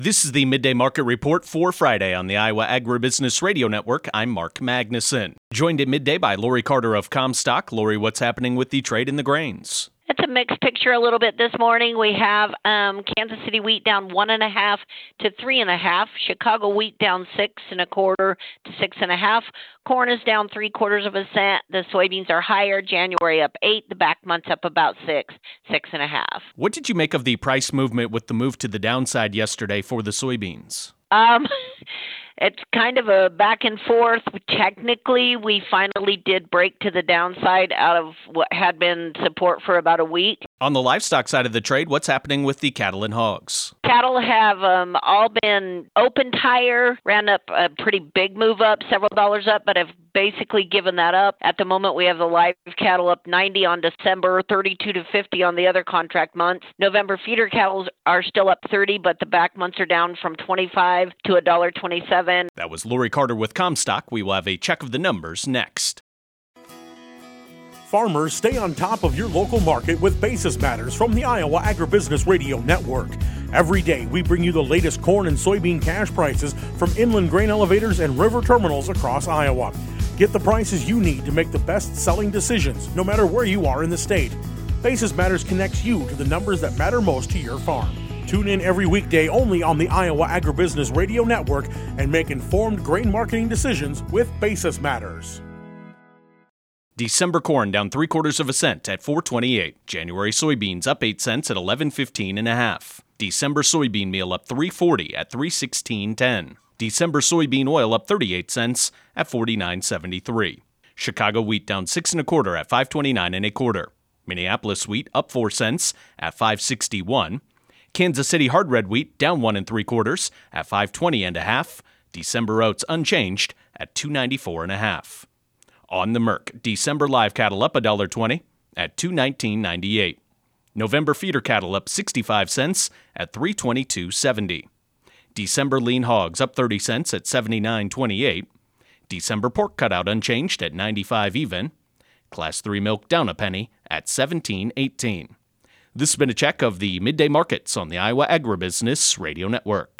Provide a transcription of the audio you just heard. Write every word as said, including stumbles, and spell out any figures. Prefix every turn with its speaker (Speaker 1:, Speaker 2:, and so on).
Speaker 1: This is the Midday Market Report for Friday on the Iowa Agribusiness Radio Network. I'm Mark Magnuson. Joined at midday by Lori Carter of Comstock. Lori, what's happening with the trade in the grains?
Speaker 2: It's a mixed picture a little bit this morning. We have um, Kansas City wheat down one and a half to three and a half. Chicago wheat down six and a quarter to six and a half. Corn is down three quarters of a cent. The soybeans are higher. January up eight. The back month's up about six, six and a half.
Speaker 1: What did you make of the price movement with the move to the downside yesterday for the soybeans?
Speaker 2: Um, it's kind of a back and forth. Technically, we finally did break to the downside out of what had been support for about a week.
Speaker 1: On the livestock side of the trade, what's happening with the cattle and hogs?
Speaker 2: Cattle have um, all been opened higher, ran up a pretty big move up, several dollars up, but have basically given that up. At the moment, we have the live cattle up ninety on December, thirty-two to fifty on the other contract months. November feeder cattle are still up thirty, but the back months are down from twenty-five to one dollar twenty-seven.
Speaker 1: That was Lori Carter with Comstock. We will have a check of the numbers next.
Speaker 3: Farmers, stay on top of your local market with Basis Matters from the Iowa Agribusiness Radio Network. Every day, we bring you the latest corn and soybean cash prices from inland grain elevators and river terminals across Iowa. Get the prices you need to make the best-selling decisions, no matter where you are in the state. Basis Matters connects you to the numbers that matter most to your farm. Tune in every weekday only on the Iowa Agribusiness Radio Network and make informed grain marketing decisions with Basis Matters.
Speaker 1: December corn down three quarters of a cent at four twenty-eight. January soybeans up eight cents at eleven fifteen and a half. December soybean meal up three forty at three sixteen ten. December soybean oil up thirty-eight cents at forty-nine seventy-three. Chicago wheat down six and a quarter at five twenty-nine and a quarter. Minneapolis wheat up four cents at five sixty-one. Kansas City hard red wheat down one and three quarters at five twenty and a half. December oats unchanged at two ninety-four and a half. On the Merc, December live cattle up one dollar twenty at two nineteen ninety-eight. November feeder cattle up sixty-five cents at three twenty-two seventy. December lean hogs up thirty cents at seventy-nine twenty-eight. December pork cutout unchanged at ninety-five even. Class three milk down a penny at seventeen eighteen. This has been a check of the midday markets on the Iowa Agribusiness Radio Network.